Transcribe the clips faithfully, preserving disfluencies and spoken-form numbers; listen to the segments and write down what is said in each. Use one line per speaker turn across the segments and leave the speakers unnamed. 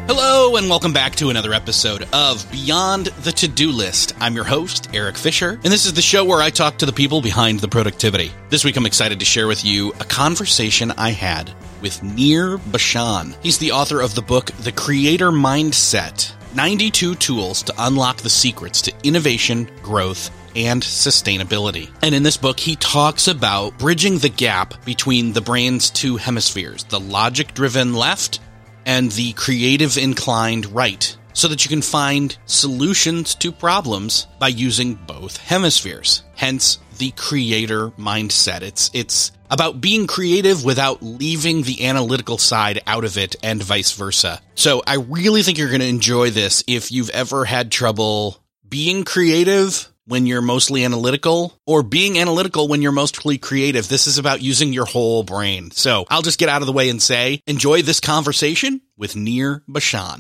Hello, and welcome back to another episode of Beyond the To-Do List. I'm your host, Eric Fisher, and this is the show where I talk to the people behind the productivity. This week, I'm excited to share with you a conversation I had with Nir Bashan. He's the author of the book, The Creator Mindset, ninety-two Tools to Unlock the Secrets to Innovation, Growth, and Sustainability. And in this book, he talks about bridging the gap between the brain's two hemispheres, the logic-driven left and the creative-inclined right, so that you can find solutions to problems by using both hemispheres. Hence, the creator mindset. It's it's about being creative without leaving the analytical side out of it, and vice versa. So I really think you're going to enjoy this if you've ever had trouble being creative when you're mostly analytical, or being analytical when you're mostly creative. This is about using your whole brain. So I'll just get out of the way and say, enjoy this conversation with Nir Bashan.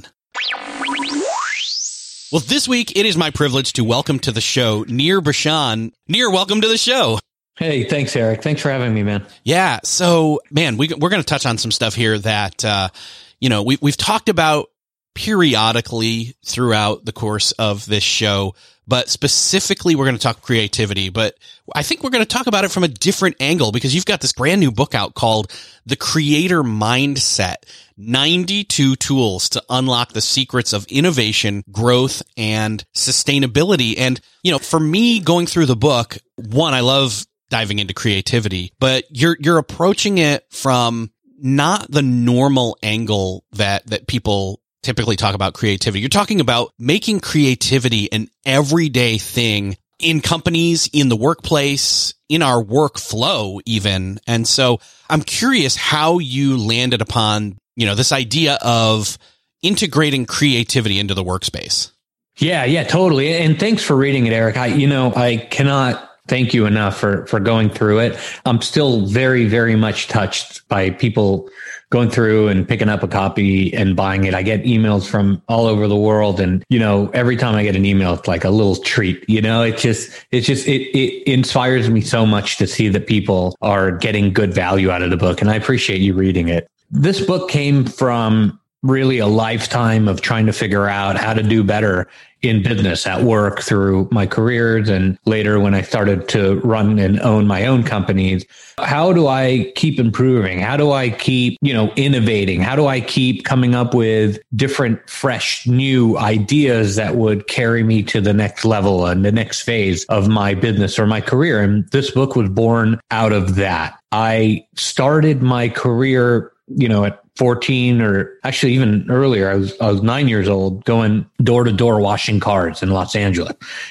Well, this week, it is my privilege to welcome to the show Nir Bashan. Nir, welcome to the show.
Hey, thanks, Eric. Thanks for having me, man.
Yeah. So, man, we, we're going to touch on some stuff here that, uh, you know, we, we've talked about periodically throughout the course of this show, but specifically we're going to talk creativity. But I think we're going to talk about it from a different angle, because you've got this brand new book out called The Creator Mindset, ninety-two Tools to Unlock the Secrets of Innovation, Growth, and Sustainability. And, you know, for me going through the book, one, I love diving into creativity, but you're, you're approaching it from not the normal angle that, that people typically talk about creativity. You're talking about making creativity an everyday thing in companies, in the workplace, in our workflow even. And so I'm curious how you landed upon, you know, this idea of integrating creativity into the workspace.
Yeah, yeah, totally. And thanks for reading it, Eric. I, you know, I cannot thank you enough for, for going through it. I'm still very, very much touched by people going through and picking up a copy and buying it. I get emails from all over the world. And, you know, every time I get an email, it's like a little treat, you know, it just, it's just, it, it inspires me so much to see that people are getting good value out of the book. And I appreciate you reading it. This book came from really a lifetime of trying to figure out how to do better in business at work through my careers. And later when I started to run and own my own companies, how do I keep improving? How do I keep, you know, innovating? How do I keep coming up with different, fresh, new ideas that would carry me to the next level and the next phase of my business or my career? And this book was born out of that. I started my career, you know, at fourteen, or actually even earlier. I was I was nine years old, going door to door washing cars in Los Angeles,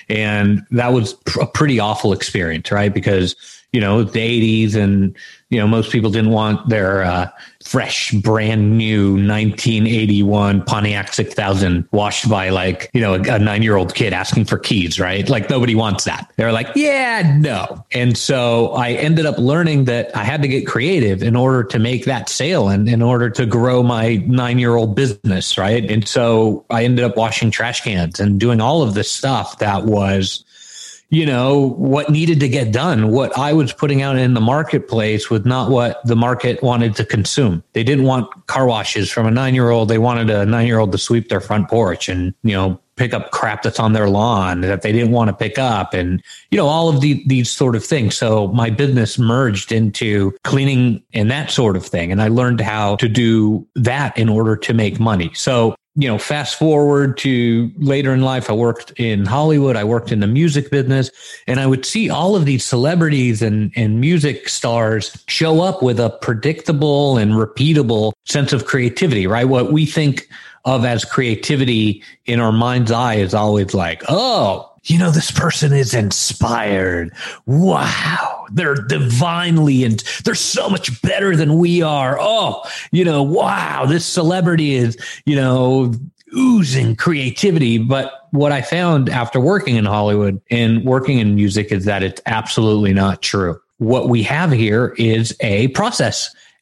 and that was a pretty awful experience, right? Because, you know, the eighties, and, you know, most people didn't want their uh, fresh, brand new nineteen eighty-one Pontiac six thousand washed by, like, you know, a, a nine-year-old kid asking for keys, right? Like, nobody wants that. They're like, yeah, no. And so I ended up learning that I had to get creative in order to make that sale and in order to grow my nine-year-old business, right? And so I ended up washing trash cans and doing all of this stuff that was, you know, what needed to get done. What I was putting out in the marketplace was not what the market wanted to consume. They didn't want car washes from a nine-year-old. They wanted a nine-year-old to sweep their front porch and, you know, pick up crap that's on their lawn that they didn't want to pick up, and, you know, all of the, these sort of things. So my business merged into cleaning and that sort of thing. And I learned how to do that in order to make money. So, you know, fast forward to later in life, I worked in Hollywood. I worked in the music business, and I would see all of these celebrities and, and music stars show up with a predictable and repeatable sense of creativity, right? What we think of as creativity in our mind's eye is always like, oh, you know, this person is inspired. Wow. They're divinely, and they're so much better than we are. Oh, you know, wow. This celebrity is, you know, oozing creativity. But what I found after working in Hollywood and working in music is that it's absolutely not true. What we have here is a process.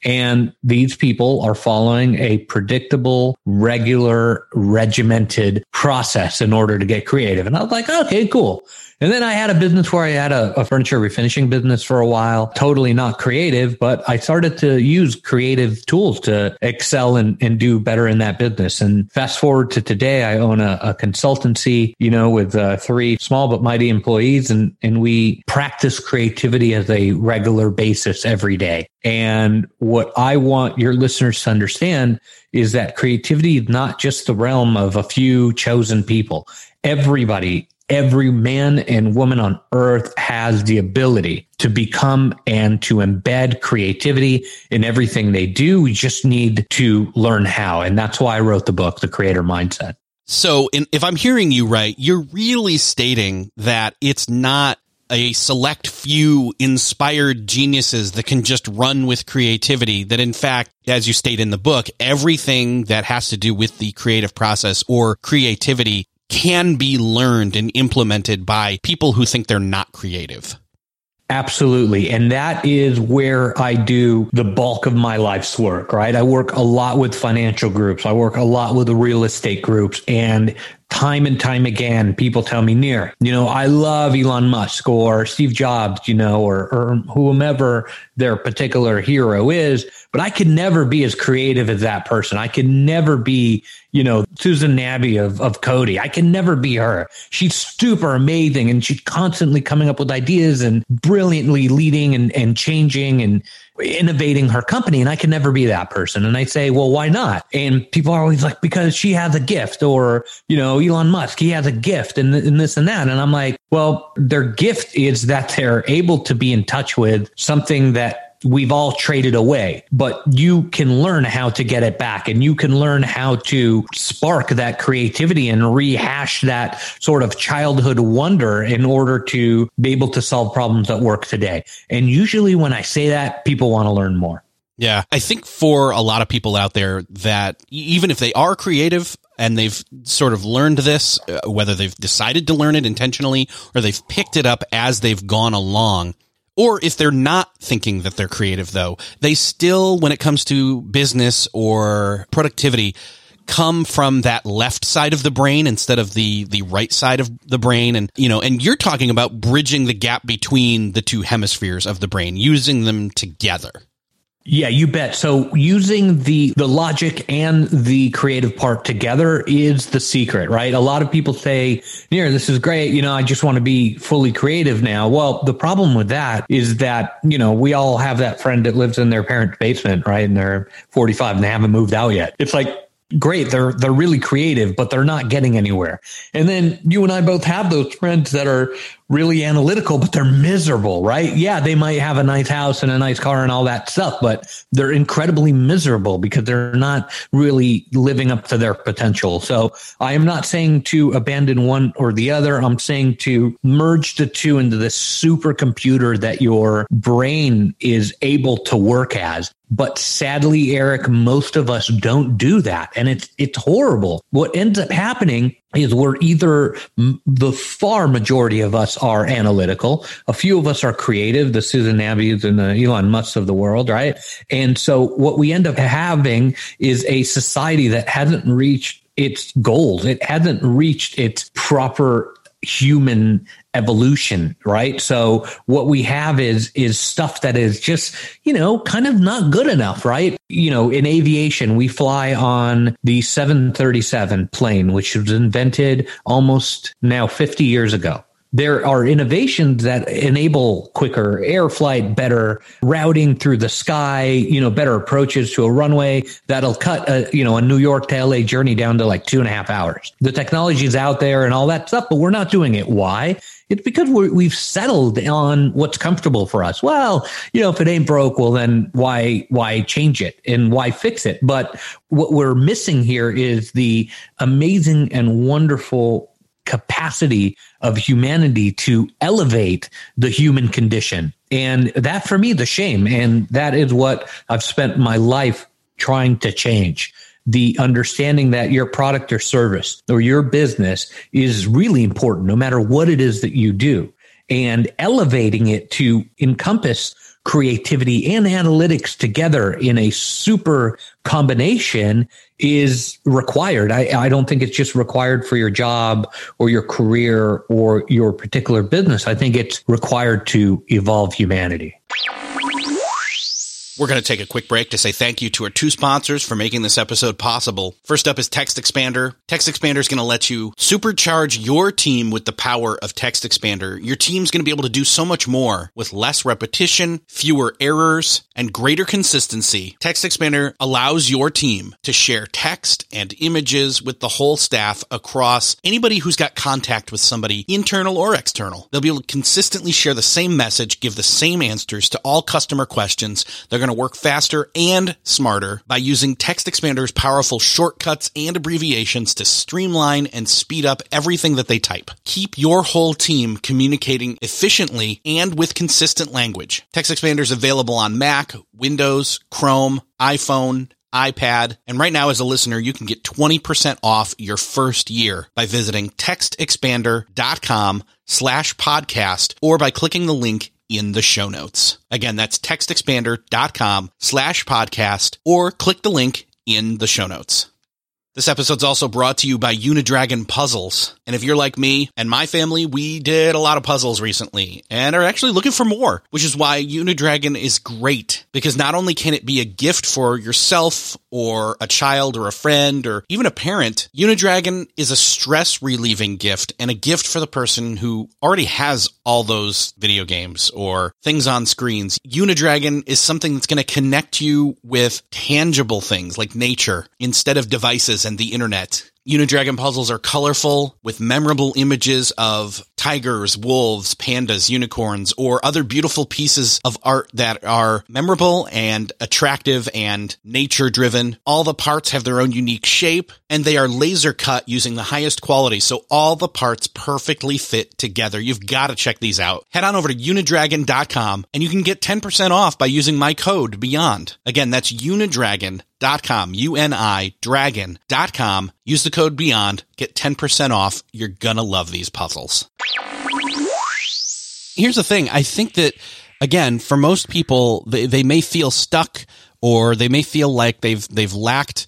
And these people are following a predictable, regular, regimented process in order to get creative. And I was like, okay, cool. And then I had a business where I had a, a furniture refinishing business for a while, totally not creative, but I started to use creative tools to excel and, and do better in that business. And fast forward to today, I own a, a consultancy, you know, with uh, three small but mighty employees, and, and we practice creativity as a regular basis every day. And what I want your listeners to understand is that creativity is not just the realm of a few chosen people. Everybody, every man and woman on earth has the ability to become and to embed creativity in everything they do. We just need to learn how. And that's why I wrote the book, The Creator Mindset.
So in, if I'm hearing you right, you're really stating that it's not a select few inspired geniuses that can just run with creativity, that in fact, as you state in the book, everything that has to do with the creative process or creativity can be learned and implemented by people who think they're not creative.
Absolutely. And that is where I do the bulk of my life's work, right? I work a lot with financial groups. I work a lot with the real estate groups. And time and time again, people tell me, Nir, you know, I love Elon Musk or Steve Jobs, you know, or, or whomever their particular hero is, but I could never be as creative as that person. I could never be, you know, Susan Nabby of, of Cody. I can never be her. She's super amazing, and she's constantly coming up with ideas and brilliantly leading and, and changing and innovating her company. And I can never be that person. And I say, well, why not? And people are always like, because she has a gift, or, you know, Elon Musk, he has a gift and, and this and that. And I'm like, well, their gift is that they're able to be in touch with something that we've all traded away, but you can learn how to get it back, and you can learn how to spark that creativity and rehash that sort of childhood wonder in order to be able to solve problems at work today. And usually when I say that, people want to learn more.
Yeah, I think for a lot of people out there that even if they are creative and they've sort of learned this, uh, whether they've decided to learn it intentionally or they've picked it up as they've gone along, or if they're not thinking that they're creative, though, they still, when it comes to business or productivity, come from that left side of the brain instead of the, the right side of the brain. And, you know, and you're talking about bridging the gap between the two hemispheres of the brain, using them together.
Yeah, you bet. So using the the logic and the creative part together is the secret, right? A lot of people say, Nir, this is great. You know, I just want to be fully creative now. Well, the problem with that is that, you know, we all have that friend that lives in their parents' basement, right? And they're forty-five and they haven't moved out yet. It's like, great, they're they're really creative, but they're not getting anywhere. And then you and I both have those friends that are really analytical, but they're miserable, right? Yeah, they might have a nice house and a nice car and all that stuff, but they're incredibly miserable because they're not really living up to their potential. So I am not saying to abandon one or the other. I'm saying to merge the two into this supercomputer that your brain is able to work as. But sadly, Eric, most of us don't do that. And it's it's horrible. What ends up happening is we're either, the far majority of us are analytical. A few of us are creative, the Susan Nabbys and the Elon Musks of the world, right? And so what we end up having is a society that hasn't reached its goals. It hasn't reached its proper human evolution, right? So what we have is is stuff that is just, you know, kind of not good enough, right? You know, in aviation, we fly on the seven thirty-seven plane, which was invented almost now fifty years ago. There are innovations that enable quicker air flight, better routing through the sky, you know, better approaches to a runway that'll cut a, you know, a New York to L A journey down to like two and a half hours. The technology is out there and all that stuff, but we're not doing it. Why? It's because we're, we've settled on what's comfortable for us. Well, you know, if it ain't broke, well, then why, why change it and why fix it? But what we're missing here is the amazing and wonderful capacity of humanity to elevate the human condition. And that, for me, the shame. And that is what I've spent my life trying to change. The understanding that your product or service or your business is really important, no matter what it is that you do, and elevating it to encompass creativity and analytics together in a super combination is required. I, I don't think it's just required for your job or your career or your particular business. I think it's required to evolve humanity.
We're going to take a quick break to say thank you to our two sponsors for making this episode possible. First up is Text Expander. Text Expander is going to let you supercharge your team with the power of Text Expander. Your team's going to be able to do so much more with less repetition, fewer errors, and greater consistency. Text Expander allows your team to share text and images with the whole staff across anybody who's got contact with somebody, internal or external. They'll be able to consistently share the same message, give the same answers to all customer questions. They're going to work faster and smarter by using Text Expander's powerful shortcuts and abbreviations to streamline and speed up everything that they type. Keep your whole team communicating efficiently and with consistent language. Text Expander is available on Mac, Windows, Chrome, iPhone, iPad, and right now as a listener, you can get twenty percent off your first year by visiting textexpander.com slash podcast or by clicking the link in the show notes. Again, that's textexpander.com slash podcast or click the link in the show notes. This episode's also brought to you by Unidragon Puzzles. And if you're like me and my family, we did a lot of puzzles recently and are actually looking for more, which is why Unidragon is great. Because not only can it be a gift for yourself or a child or a friend or even a parent, Unidragon is a stress-relieving gift and a gift for the person who already has all those video games or things on screens. Unidragon is something that's going to connect you with tangible things like nature instead of devices and the internet. Unidragon puzzles are colorful with memorable images of tigers, wolves, pandas, unicorns, or other beautiful pieces of art that are memorable and attractive and nature-driven. All the parts have their own unique shape, and they are laser cut using the highest quality, so all the parts perfectly fit together. You've got to check these out. Head on over to unidragon dot com, and you can get ten percent off by using my code BEYOND. Again, that's unidragon dot com, U N I, dragon dot com. Use the code BEYOND, get ten percent off. You're gonna love these puzzles. Here's the thing. I think that, again, for most people, they, they may feel stuck or they may feel like they've they've lacked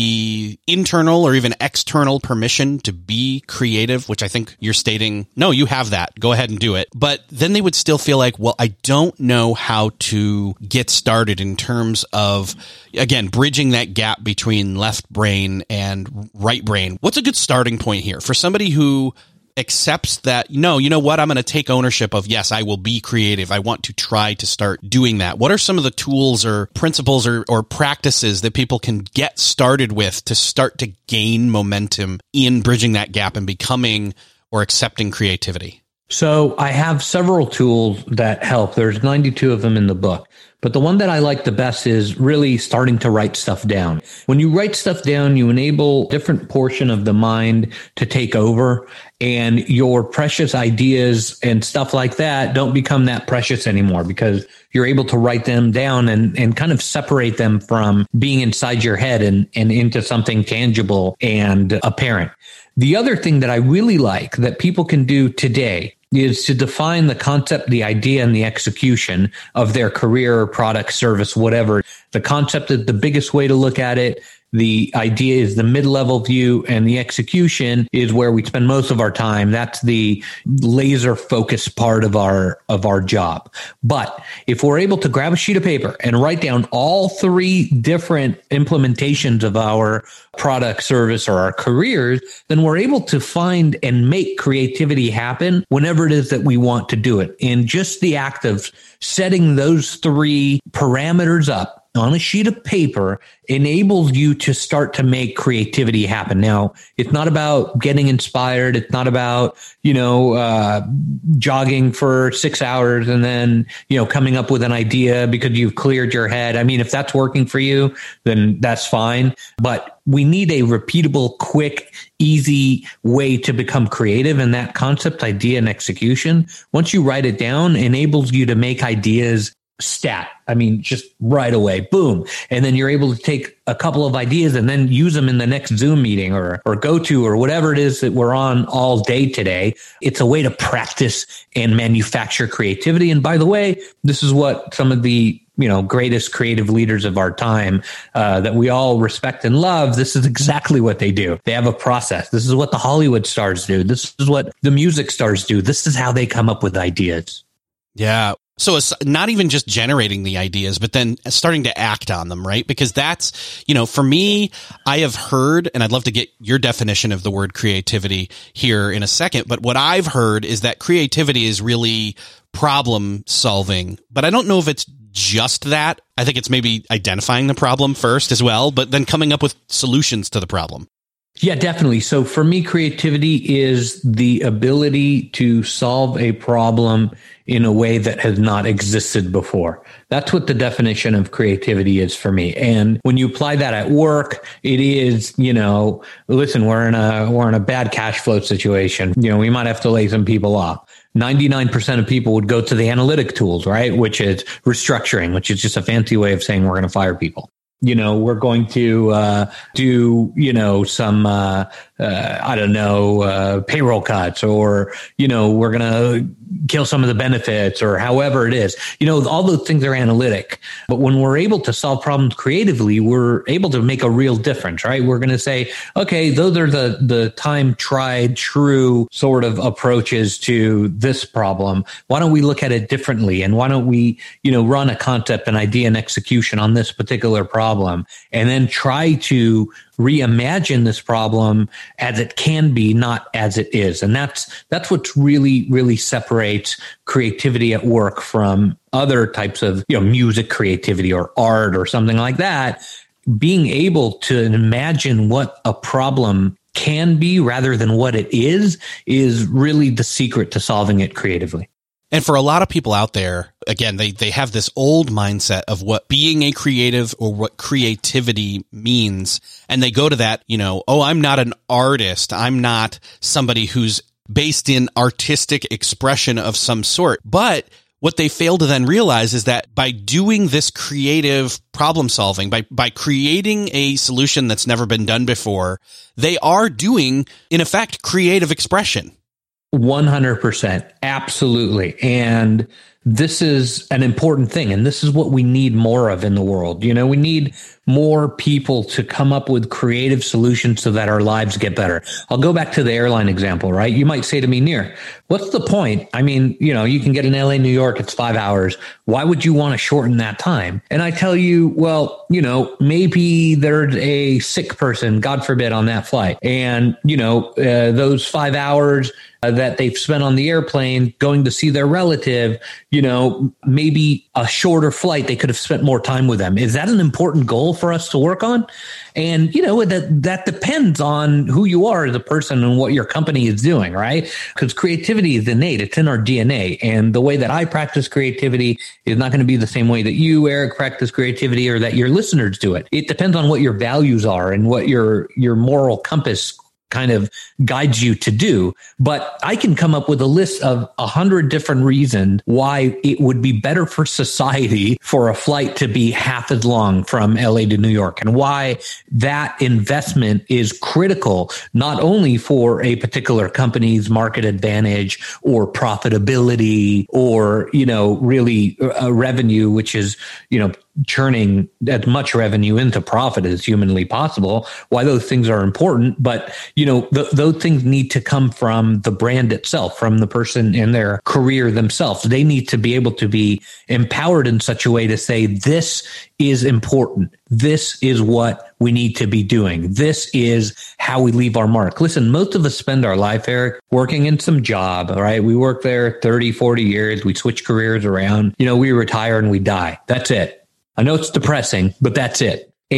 the internal or even external permission to be creative, which I think you're stating, no, you have that. Go ahead and do it. But then they would still feel like, well, I don't know how to get started in terms of, again, bridging that gap between left brain and right brain. What's a good starting point here for somebody who accepts that, no, you know what, I'm going to take ownership of, yes, I will be creative. I want to try to start doing that. What are some of the tools or principles or, or practices that people can get started with to start to gain momentum in bridging that gap and becoming or accepting creativity?
So I have several tools that help. There's ninety-two of them in the book. But the one that I like the best is really starting to write stuff down. When you write stuff down, you enable a different portion of the mind to take over, and your precious ideas and stuff like that don't become that precious anymore because you're able to write them down and, and kind of separate them from being inside your head and, and into something tangible and apparent. The other thing that I really like that people can do today is to define the concept, the idea, and the execution of their career, product, service, whatever. The concept is the biggest way to look at it. The idea is the mid-level view, and the execution is where we spend most of our time. That's the laser focused part of our, of our job. But if we're able to grab a sheet of paper and write down all three different implementations of our product, service, or our careers, then we're able to find and make creativity happen whenever it is that we want to do it. And just the act of setting those three parameters up on a sheet of paper enables you to start to make creativity happen. Now, it's not about getting inspired. It's not about, you know, uh, jogging for six hours and then, you know, coming up with an idea because you've cleared your head. I mean, if that's working for you, then that's fine. But we need a repeatable, quick, easy way to become creative. And that concept, idea, and execution, once you write it down, enables you to make ideas stat. I mean, just right away, boom. And then you're able to take a couple of ideas and then use them in the next Zoom meeting or, or go to, or whatever it is that we're on all day today. It's a way to practice and manufacture creativity. And by the way, this is what some of the you know, greatest creative leaders of our time uh, that we all respect and love, this is exactly what they do. They have a process. This is what the Hollywood stars do. This is what the music stars do. This is how they come up with ideas.
Yeah. So it's not even just generating the ideas, but then starting to act on them, right? Because that's, you know, for me, I have heard, and I'd love to get your definition of the word creativity here in a second, but what I've heard is that creativity is really problem solving, but I don't know if it's just that. I think it's maybe identifying the problem first as well, but then coming up with solutions to the problem.
Yeah, definitely. So for me, creativity is the ability to solve a problem in a way that has not existed before. That's what the definition of creativity is for me. And when you apply that at work, it is, you know, listen, we're in a, we're in a bad cash flow situation. You know, we might have to lay some people off. ninety-nine percent of people would go to the analytic tools, right? Which is restructuring, which is just a fancy way of saying we're going to fire people. You know, we're going to uh, do, you know, some, uh, uh, I don't know, uh, payroll cuts, or, you know, we're going to kill some of the benefits, or however it is. You know, all those things are analytic. But when we're able to solve problems creatively, we're able to make a real difference, right? We're going to say, okay, those are the, the time tried, true sort of approaches to this problem. Why don't we look at it differently? And why don't we, you know, run a concept, an idea, and execution on this particular problem? Problem, and then try to reimagine this problem as it can be, not as it is. And that's that's what really, really separates creativity at work from other types of, you know, music creativity or art or something like that. Being able to imagine what a problem can be rather than what it is, is really the secret to solving it creatively.
And for a lot of people out there, again, they, they have this old mindset of what being a creative or what creativity means. And they go to that, you know, oh, I'm not an artist. I'm not somebody who's based in artistic expression of some sort. But what they fail to then realize is that by doing this creative problem solving, by, by creating a solution that's never been done before, they are doing, in effect, creative expression.
one hundred percent. Absolutely. And this is an important thing. And this is what we need more of in the world. You know, we need more people to come up with creative solutions so that our lives get better. I'll go back to the airline example, right? You might say to me, Nir, what's the point? I mean, you know, you can get in L A, New York, it's five hours. Why would you want to shorten that time? And I tell you, well, you know, maybe there's a sick person, God forbid, on that flight. And, you know, uh, those five hours uh, that they've spent on the airplane going to see their relative, you know, maybe a shorter flight, they could have spent more time with them. Is that an important goal for us to work on? And, you know, that, that depends on who you are as a person and what your company is doing, right? Because creativity is innate. It's in our D N A. And the way that I practice creativity is not going to be the same way that you, Eric, practice creativity, or that your listeners do it. It depends on what your values are and what your, your moral compass kind of guides you to do. But I can come up with a list of a hundred different reasons why it would be better for society for a flight to be half as long from L A to New York, and why that investment is critical, not only for a particular company's market advantage or profitability or, you know, really a revenue, which is, you know, churning as much revenue into profit as humanly possible, why those things are important. But, you know, th- those things need to come from the brand itself, from the person in their career themselves. They need to be able to be empowered in such a way to say, this is important. This is what we need to be doing. This is how we leave our mark. Listen, most of us spend our life, Eric, working in some job, right? We work there thirty, forty years. We switch careers around. You know, we retire and we die. That's it. I know it's depressing, but that's it. And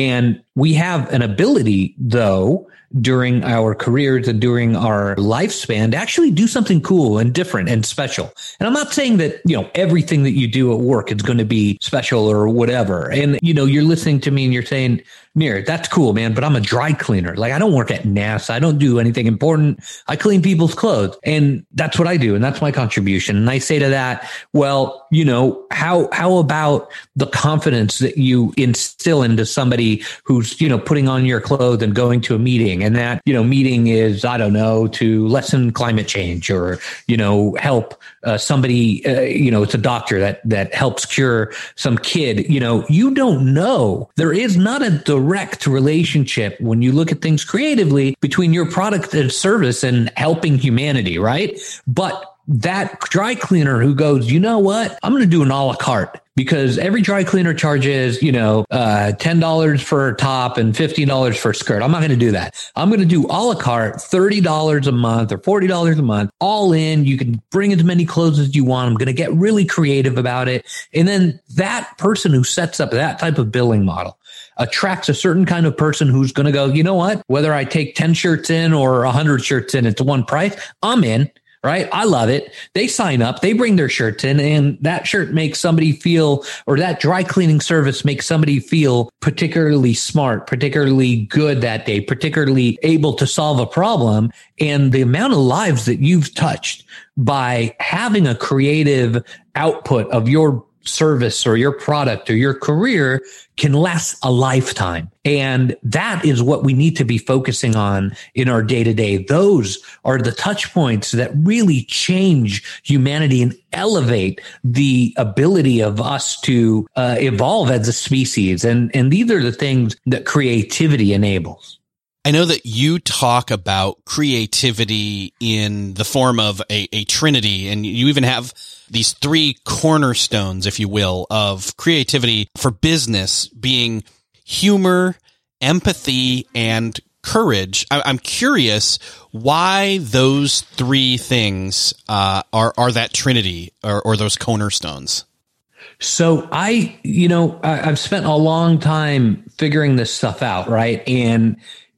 We have an ability, though, during our careers and during our lifespan to actually do something cool and different and special. And I'm not saying that, you know, everything that you do at work is going to be special or whatever. And, you know, you're listening to me and you're saying, Nir, that's cool, man, but I'm a dry cleaner. Like, I don't work at NASA. I don't do anything important. I clean people's clothes. And that's what I do. And that's my contribution. And I say to that, well, you know, how, how about the confidence that you instill into somebody who's, you know, putting on your clothes and going to a meeting, and that, you know, meeting is, I don't know, to lessen climate change or, you know, help uh, somebody, uh, you know, it's a doctor that, that helps cure some kid. You know, you don't know. There is not a direct relationship when you look at things creatively between your product and service and helping humanity, right? But that dry cleaner who goes, you know what, I'm going to do an a la carte because every dry cleaner charges, you know, uh, ten dollars for a top and fifteen dollars for a skirt. I'm not going to do that. I'm going to do a la carte, thirty dollars a month or forty dollars a month, all in. You can bring as many clothes as you want. I'm going to get really creative about it. And then that person who sets up that type of billing model attracts a certain kind of person who's going to go, you know what, whether I take ten shirts in or one hundred shirts in, it's one price, I'm in. Right? I love it. They sign up, they bring their shirts in, and that shirt makes somebody feel, or that dry cleaning service makes somebody feel particularly smart, particularly good that day, particularly able to solve a problem. And the amount of lives that you've touched by having a creative output of your service or your product or your career can last a lifetime. And that is what we need to be focusing on in our day to day. Those are the touch points that really change humanity and elevate the ability of us to uh, evolve as a species. And, and these are the things that creativity enables.
I know that you talk about creativity in the form of a, a trinity, and you even have these three cornerstones, if you will, of creativity for business being humor, empathy, and courage. I, I'm curious why those three things uh, are are that trinity or, or those cornerstones.
So I, you know, I, I've spent a long time figuring this stuff out, right? And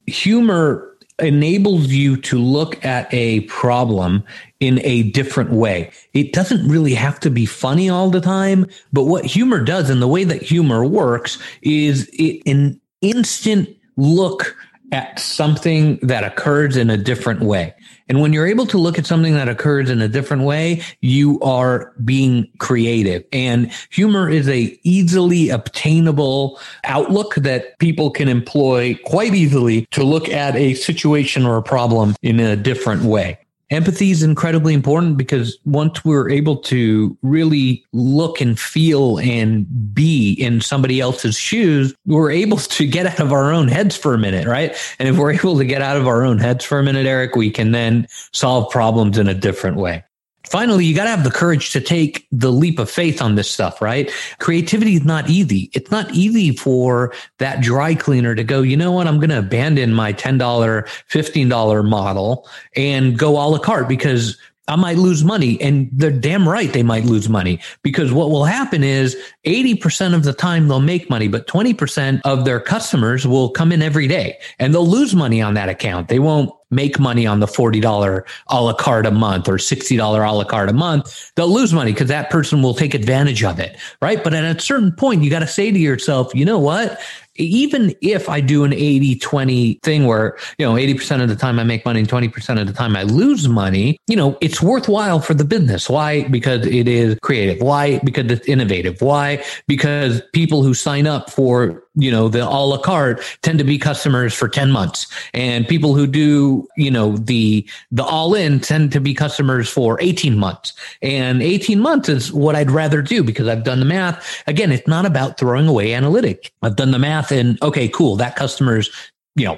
humor enables you to look at a problem in a different way. It doesn't really have to be funny all the time, but what humor does and the way that humor works is it an instant look at something that occurs in a different way. And when you're able to look at something that occurs in a different way, you are being creative. And humor is a easily obtainable outlook that people can employ quite easily to look at a situation or a problem in a different way. Empathy is incredibly important because once we're able to really look and feel and be in somebody else's shoes, we're able to get out of our own heads for a minute, right? And if we're able to get out of our own heads for a minute, Eric, we can then solve problems in a different way. Finally, you got to have the courage to take the leap of faith on this stuff, right? Creativity is not easy. It's not easy for that dry cleaner to go, you know what, I'm going to abandon my ten dollars, fifteen dollars model and go a la carte because I might lose money. And they're damn right they might lose money, because what will happen is eighty percent of the time they'll make money, but twenty percent of their customers will come in every day and they'll lose money on that account. They won't make money on the forty dollars a la carte a month or sixty dollars a la carte a month. They'll lose money because that person will take advantage of it, right? But at a certain point, you got to say to yourself, you know what? Even if I do an eighty twenty thing where, you know, eighty percent of the time I make money and twenty percent of the time I lose money, you know, it's worthwhile for the business. Why? Because it is creative. Why? Because it's innovative. Why? Because people who sign up for, you know, the a la carte tend to be customers for ten months, and people who do, you know, the, the all in tend to be customers for eighteen months, and eighteen months is what I'd rather do because I've done the math. Again, it's not about throwing away analytic. I've done the math and okay, cool. That customer's, you know,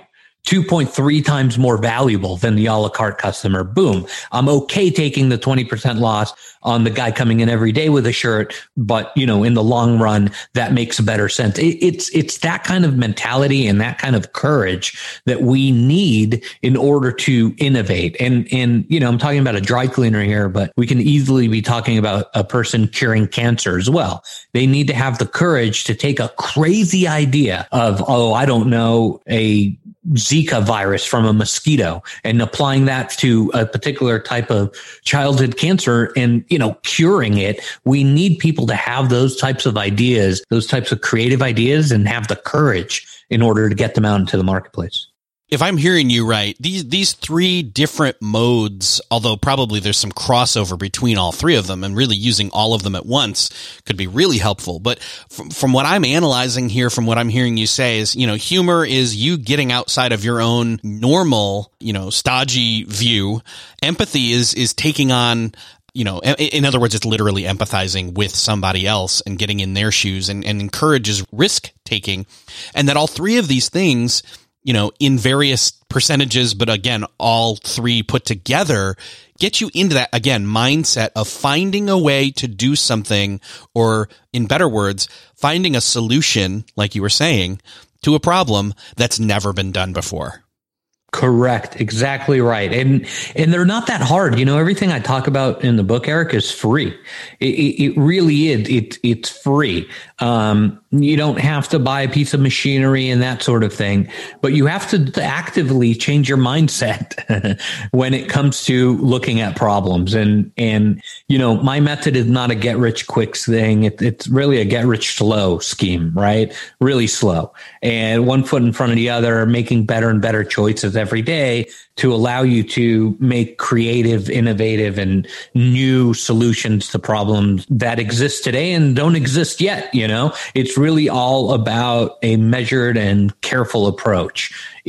two point three times more valuable than the a la carte customer. Boom. I'm okay taking the twenty percent loss on the guy coming in every day with a shirt, but you know, in the long run, that makes better sense. It, it's, it's that kind of mentality and that kind of courage that we need in order to innovate. And, and, you know, I'm talking about a dry cleaner here, but we can easily be talking about a person curing cancer as well. They need to have the courage to take a crazy idea of, oh, I don't know, a Zika virus from a mosquito and applying that to a particular type of childhood cancer and, you know, curing it. We need people to have those types of ideas, those types of creative ideas, and have the courage in order to get them out into the marketplace.
If I'm hearing you right, these these three different modes, although probably there's some crossover between all three of them, and really using all of them at once could be really helpful. But from, from what I'm analyzing here, from what I'm hearing you say is, you know, humor is you getting outside of your own normal, you know, stodgy view. Empathy is is taking on, you know, in other words, it's literally empathizing with somebody else and getting in their shoes, and, and encourages risk taking. And that all three of these things, you know, in various percentages, but again, all three put together, get you into that, again, mindset of finding a way to do something, or in better words, finding a solution, like you were saying, to a problem that's never been done before.
Correct. Exactly right. And, and they're not that hard. You know, everything I talk about in the book, Eric, is free. It, it, it really is. It, it's free. Um, you don't have to buy a piece of machinery and that sort of thing, but you have to actively change your mindset when it comes to looking at problems. And, and, you know, my method is not a get rich quick thing. It, it's really a get rich slow scheme, right? Really slow, and one foot in front of the other, making better and better choices every day to allow you to make creative, innovative, and new solutions to problems that exist today and don't exist yet. You know, it's really all about a measured and careful approach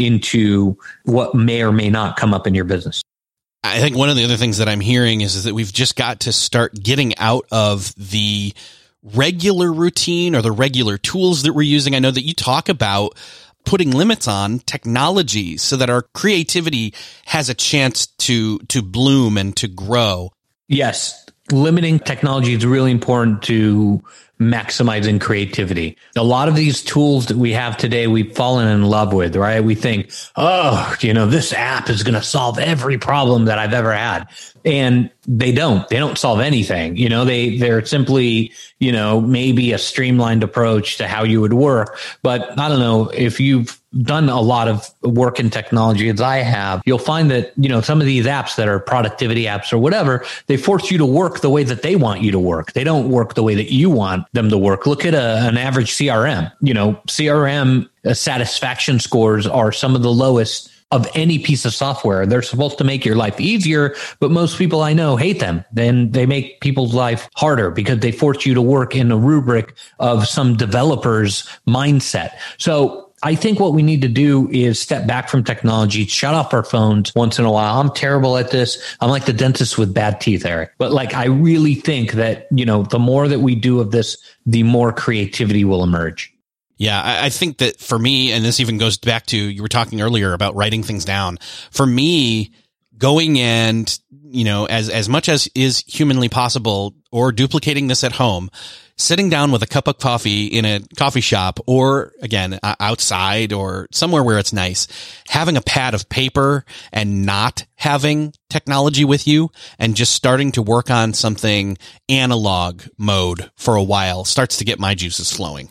into what may or may not come up in your business.
I think one of the other things that I'm hearing is, is that we've just got to start getting out of the regular routine or the regular tools that we're using. I know that you talk about putting limits on technology so that our creativity has a chance to to bloom and to grow.
Yes, limiting technology is really important to maximizing creativity. A lot of these tools that we have today, we've fallen in love with, right? We think, oh, you know, this app is going to solve every problem that I've ever had. And they don't, they don't solve anything. You know, they, they're simply, you know, maybe a streamlined approach to how you would work. But I don't know, if you've done a lot of work in technology as I have, you'll find that, you know, some of these apps that are productivity apps or whatever, they force you to work the way that they want you to work. They don't work the way that you want them to work. Look at a, an average C R M. You know, C R M uh, satisfaction scores are some of the lowest of any piece of software. They're supposed to make your life easier, but most people I know hate them. Then they make people's life harder because they force you to work in a rubric of some developer's mindset. So I think what we need to do is step back from technology, shut off our phones once in a while. I'm terrible at this. I'm like the dentist with bad teeth, Eric. But like, I really think that, you know, the more that we do of this, the more creativity will emerge.
Yeah, I think that for me, and this even goes back to, you were talking earlier about writing things down. For me, going and, you know, as, as much as is humanly possible, or duplicating this at home, sitting down with a cup of coffee in a coffee shop, or again, outside or somewhere where it's nice, having a pad of paper and not having technology with you, and just starting to work on something analog mode for a while starts to get my juices flowing.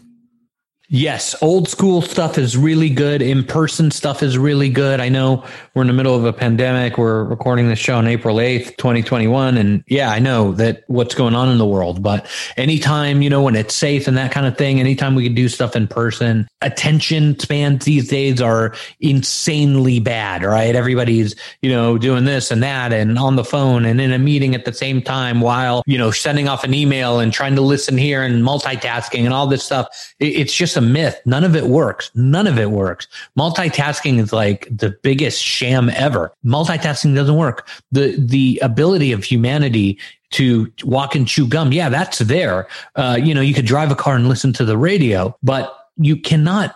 Yes, old school stuff is really good. In-person stuff is really good. I know we're in the middle of a pandemic. We're recording this show on April eighth, twenty twenty-one. And yeah, I know that what's going on in the world, but anytime, you know, when it's safe and that kind of thing, anytime we can do stuff in person, attention spans these days are insanely bad, right? Everybody's, you know, doing this and that and on the phone and in a meeting at the same time while, you know, sending off an email and trying to listen here and multitasking and all this stuff. It's just a myth. None of it works. None of it works. Multitasking is like the biggest sham ever. Multitasking doesn't work. The, the ability of humanity to walk and chew gum. Yeah, that's there. Uh, you know, you could drive a car and listen to the radio, but you cannot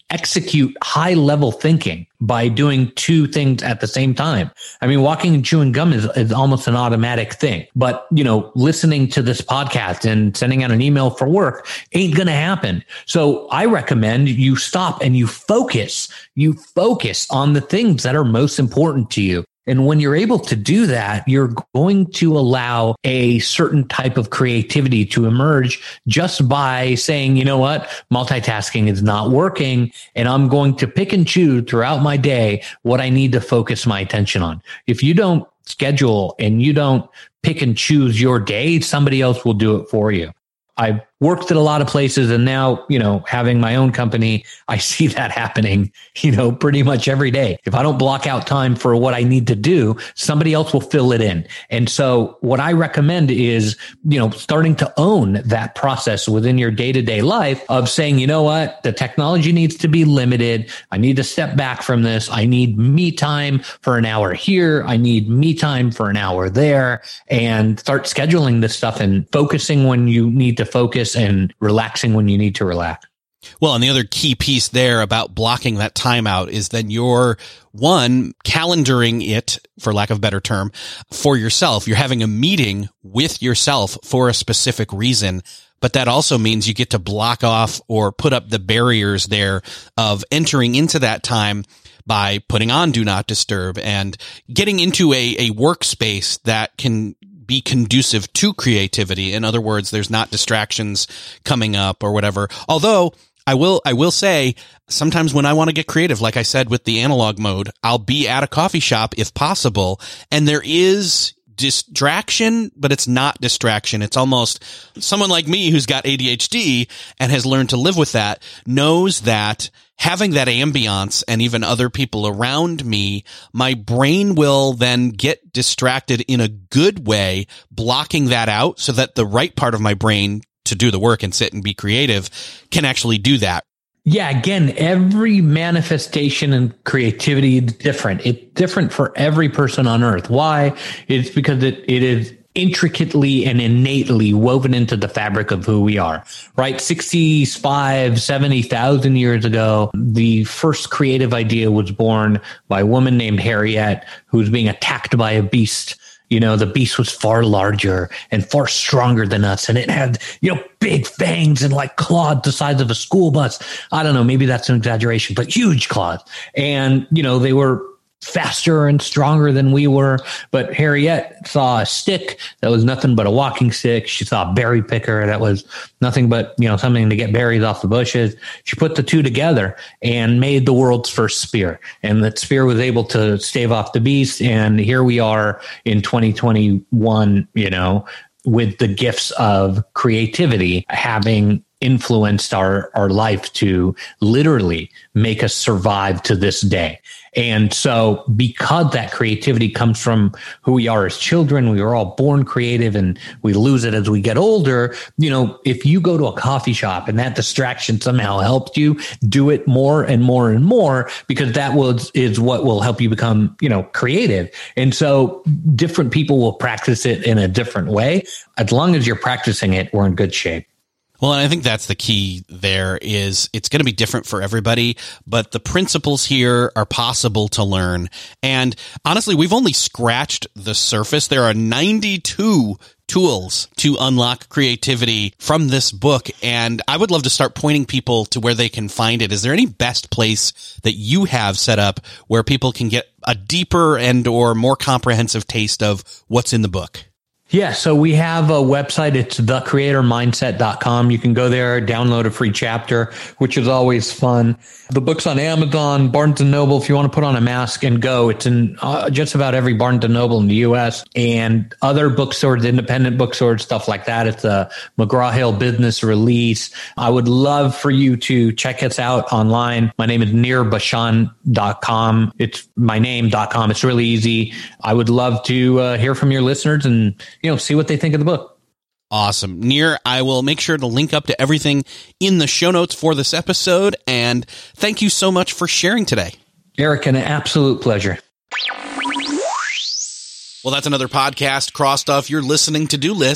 execute high level thinking by doing two things at the same time. I mean, walking and chewing gum is, is almost an automatic thing, but you know, listening to this podcast and sending out an email for work ain't going to happen. So I recommend you stop and you focus, you focus on the things that are most important to you. And when you're able to do that, you're going to allow a certain type of creativity to emerge just by saying, you know what, multitasking is not working, and I'm going to pick and choose throughout my day what I need to focus my attention on. If you don't schedule and you don't pick and choose your day, somebody else will do it for you. I've worked at a lot of places, and now, you know, having my own company, I see that happening, you know, pretty much every day. If I don't block out time for what I need to do, somebody else will fill it in. And so what I recommend is, you know, starting to own that process within your day-to-day life of saying, you know what, the technology needs to be limited. I need to step back from this. I need me time for an hour here. I need me time for an hour there, and start scheduling this stuff and focusing when you need to focus and relaxing when you need to relax.
Well, and the other key piece there about blocking that time out is then you're, one, calendaring it, for lack of a better term, for yourself. You're having a meeting with yourself for a specific reason. But that also means you get to block off or put up the barriers there of entering into that time by putting on Do Not Disturb and getting into a, a workspace that can be conducive to creativity. In other words, there's not distractions coming up or whatever. Although I will, I will say sometimes when I want to get creative, like I said, with the analog mode, I'll be at a coffee shop if possible. And there is distraction, but it's not distraction. It's almost someone like me who's got A D H D and has learned to live with that, knows that having that ambiance and even other people around me, my brain will then get distracted in a good way, blocking that out so that the right part of my brain to do the work and sit and be creative can actually do that.
Yeah, again, every manifestation and creativity is different. It's different for every person on earth. Why? It's because it, it is intricately and innately woven into the fabric of who we are, right? sixty-five, seventy thousand years ago, the first creative idea was born by a woman named Harriet, who was being attacked by a beast. You know, the beast was far larger and far stronger than us. And it had, you know, big fangs and like claws the size of a school bus. I don't know, maybe that's an exaggeration, but huge claws. And, you know, they were faster and stronger than we were. But Harriet saw a stick that was nothing but a walking stick. She saw a berry picker that was nothing but, you know, something to get berries off the bushes. She put the two together and made the world's first spear. And that spear was able to stave off the beast. And here we are in twenty twenty-one, you know, with the gifts of creativity having influenced our, our life to literally make us survive to this day. And so because that creativity comes from who we are as children, we were all born creative and we lose it as we get older. You know, if you go to a coffee shop and that distraction somehow helped you, do it more and more and more, because that was, is what will help you become, you know, creative. And so different people will practice it in a different way. As long as you're practicing it, we're in good shape.
Well, and I think that's the key there is it's going to be different for everybody, but the principles here are possible to learn. And honestly, we've only scratched the surface. There are ninety-two tools to unlock creativity from this book. And I would love to start pointing people to where they can find it. Is there any best place that you have set up where people can get a deeper and or more comprehensive taste of what's in the book?
Yeah, so we have a website. It's the creator mindset dot com. You can go there, download a free chapter, which is always fun. The book's on Amazon, Barnes and Noble. If you want to put on a mask and go, it's in uh, just about every Barnes and Noble in the U S and other bookstores, independent bookstores, stuff like that. It's a McGraw-Hill business release. I would love for you to check us out online. My name is nir bashan dot com. It's my name dot com. It's really easy. I would love to uh, hear from your listeners and, you know, see what they think of the book.
Awesome. Nir, I will make sure to link up to everything in the show notes for this episode. And thank you so much for sharing today.
Eric, an absolute pleasure.
Well, that's another podcast crossed off your listening to-do list.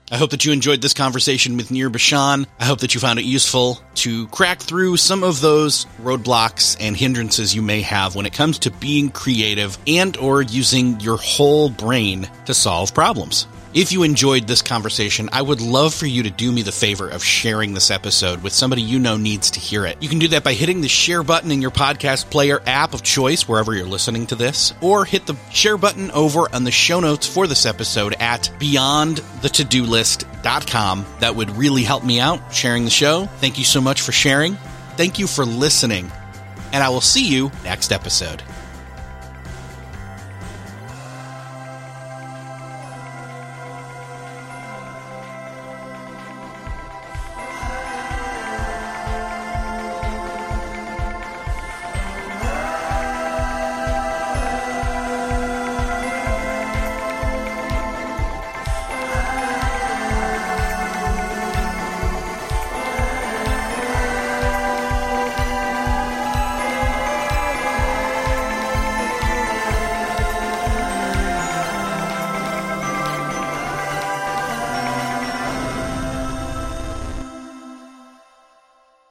I hope that you enjoyed this conversation with Nir Bashan. I hope that you found it useful to crack through some of those roadblocks and hindrances you may have when it comes to being creative and or using your whole brain to solve problems. If you enjoyed this conversation, I would love for you to do me the favor of sharing this episode with somebody you know needs to hear it. You can do that by hitting the share button in your podcast player app of choice, wherever you're listening to this, or hit the share button over on the show notes for this episode at beyond the to do list dot com. That would really help me out sharing the show. Thank you so much for sharing. Thank you for listening, and I will see you next episode.